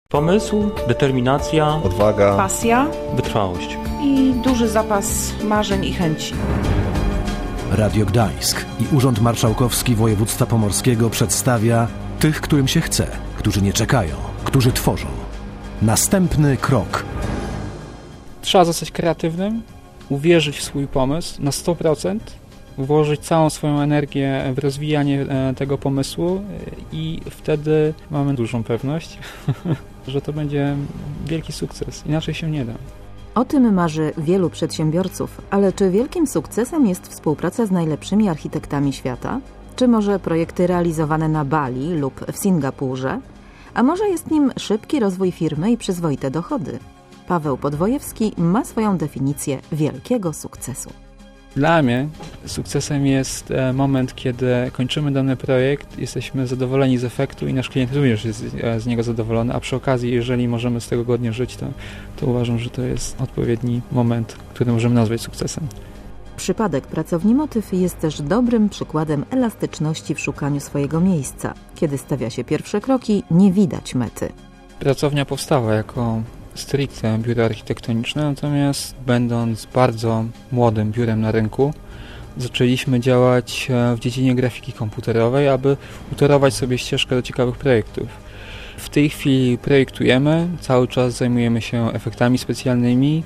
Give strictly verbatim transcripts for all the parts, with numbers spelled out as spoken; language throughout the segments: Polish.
Pomysł, determinacja, odwaga, pasja, wytrwałość i duży zapas marzeń i chęci. Radio Gdańsk i Urząd Marszałkowski Województwa Pomorskiego przedstawia tych, którym się chce, którzy nie czekają, którzy tworzą. Następny krok. Trzeba zostać kreatywnym, uwierzyć w swój pomysł na sto procent, włożyć całą swoją energię w rozwijanie tego pomysłu i wtedy mamy dużą pewność, że to będzie wielki sukces. Inaczej się nie da. O tym marzy wielu przedsiębiorców, ale czy wielkim sukcesem jest współpraca z najlepszymi architektami świata? Czy może projekty realizowane na Bali lub w Singapurze? A może jest nim szybki rozwój firmy i przyzwoite dochody? Paweł Podwojewski ma swoją definicję wielkiego sukcesu. Dla mnie sukcesem jest moment, kiedy kończymy dany projekt, jesteśmy zadowoleni z efektu i nasz klient również jest z niego zadowolony, a przy okazji, jeżeli możemy z tego godnie żyć, to, to uważam, że to jest odpowiedni moment, który możemy nazwać sukcesem. Przypadek Pracowni Motyw jest też dobrym przykładem elastyczności w szukaniu swojego miejsca. Kiedy stawia się pierwsze kroki, nie widać mety. Pracownia powstała jako stricte biuro architektoniczne, natomiast będąc bardzo młodym biurem na rynku, zaczęliśmy działać w dziedzinie grafiki komputerowej, aby utorować sobie ścieżkę do ciekawych projektów. W tej chwili projektujemy, cały czas zajmujemy się efektami specjalnymi,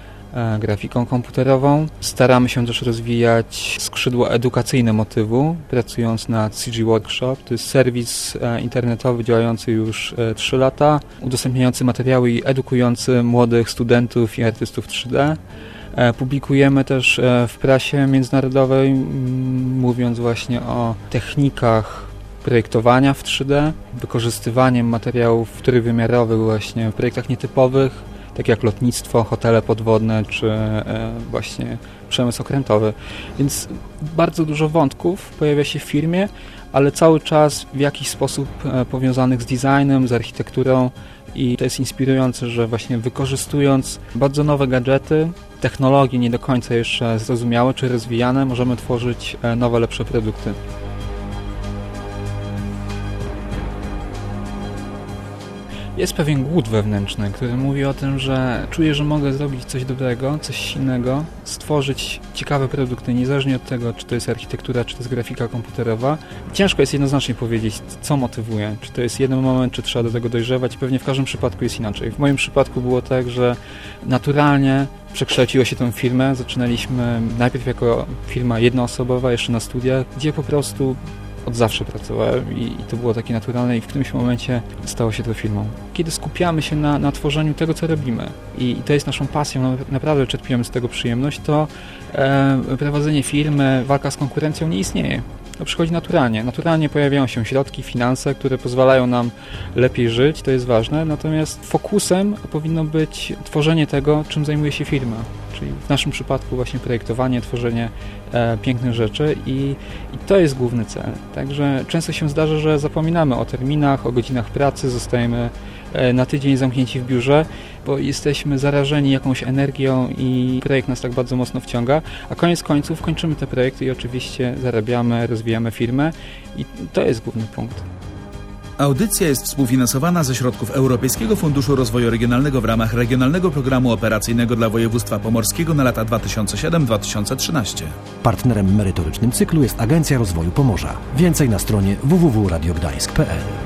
grafiką komputerową. Staramy się też rozwijać skrzydło edukacyjne Motywu, pracując nad C G Workshop. To jest serwis internetowy działający już trzy lata, udostępniający materiały i edukujący młodych studentów i artystów trzy D. Publikujemy też w prasie międzynarodowej, mówiąc właśnie o technikach projektowania w trzy D, wykorzystywaniem materiałów trójwymiarowych właśnie w projektach nietypowych, tak jak lotnictwo, hotele podwodne, czy e, właśnie przemysł okrętowy. Więc bardzo dużo wątków pojawia się w firmie, ale cały czas w jakiś sposób e, powiązanych z designem, z architekturą i to jest inspirujące, że właśnie wykorzystując bardzo nowe gadżety, technologie nie do końca jeszcze zrozumiałe czy rozwijane, możemy tworzyć e, nowe, lepsze produkty. Jest pewien głód wewnętrzny, który mówi o tym, że czuję, że mogę zrobić coś dobrego, coś innego, stworzyć ciekawe produkty, niezależnie od tego, czy to jest architektura, czy to jest grafika komputerowa. Ciężko jest jednoznacznie powiedzieć, co motywuje. Czy to jest jeden moment, czy trzeba do tego dojrzewać. Pewnie w każdym przypadku jest inaczej. W moim przypadku było tak, że naturalnie przekształciło się tę firmę. Zaczynaliśmy najpierw jako firma jednoosobowa, jeszcze na studiach, gdzie po prostu od zawsze pracowałem i, i to było takie naturalne i w którymś momencie stało się to firmą. Kiedy skupiamy się na, na tworzeniu tego, co robimy i, i to jest naszą pasją, naprawdę czerpiemy z tego przyjemność, to e, prowadzenie firmy, walka z konkurencją nie istnieje. To przychodzi naturalnie. Naturalnie pojawiają się środki, finanse, które pozwalają nam lepiej żyć, to jest ważne, natomiast fokusem powinno być tworzenie tego, czym zajmuje się firma. Czyli w naszym przypadku właśnie projektowanie, tworzenie e, pięknych rzeczy i, i to jest główny cel. Także często się zdarza, że zapominamy o terminach, o godzinach pracy, zostajemy e, na tydzień zamknięci w biurze, bo jesteśmy zarażeni jakąś energią i projekt nas tak bardzo mocno wciąga, a koniec końców kończymy te projekty i oczywiście zarabiamy, rozwijamy firmę i to jest główny punkt. Audycja jest współfinansowana ze środków Europejskiego Funduszu Rozwoju Regionalnego w ramach Regionalnego Programu Operacyjnego dla Województwa Pomorskiego na lata dwa tysiące siódmy do dwa tysiące trzynastego. Partnerem merytorycznym cyklu jest Agencja Rozwoju Pomorza. Więcej na stronie w w w kropka radio gdańsk kropka p l.